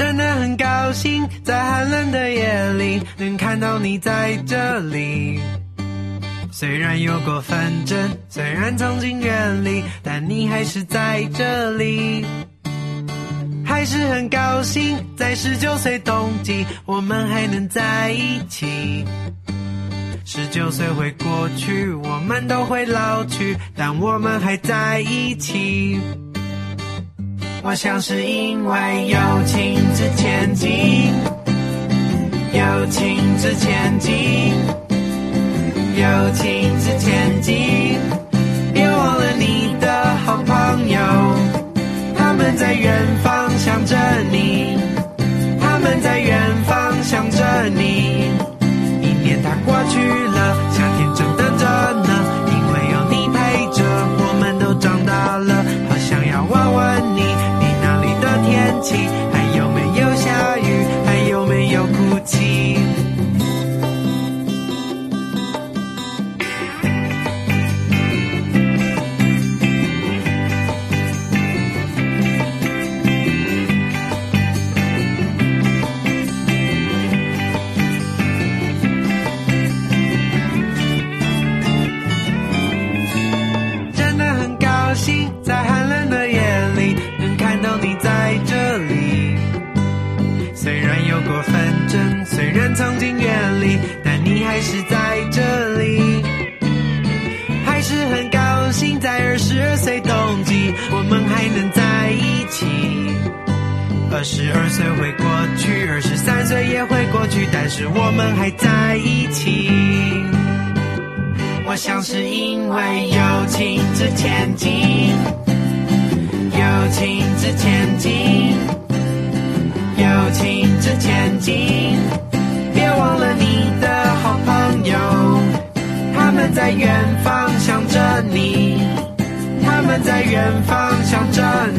真的很高兴，在寒冷的夜里能看到你在这里。虽然有过纷争，虽然曾经远离，但你还是在这里。还是很高兴，在19岁冬季，我们还能在一起。19岁会过去，我们都会老去，但我们还在一起。我想是因为友情之前进，友情之前进，友情之前进。别忘了你的好朋友，他们在远方想着你，他们在远方想着你。一年它过去了，夏天正等着呢，因为有你陪着，我们都长大了。好想要问问你，你那里的天气还有没有下雨，还有没有哭泣。在寒冷的夜里能看到你在这里。虽然有过纷争，虽然曾经远离，但你还是在这里。还是很高兴，在22岁冬季，我们还能在一起。22岁会过去，23岁也会过去，但是我们还在一起。我想是因为友情之前进，友情之前进，友情之前进。别忘了你的好朋友，他们在远方想着你，他们在远方想着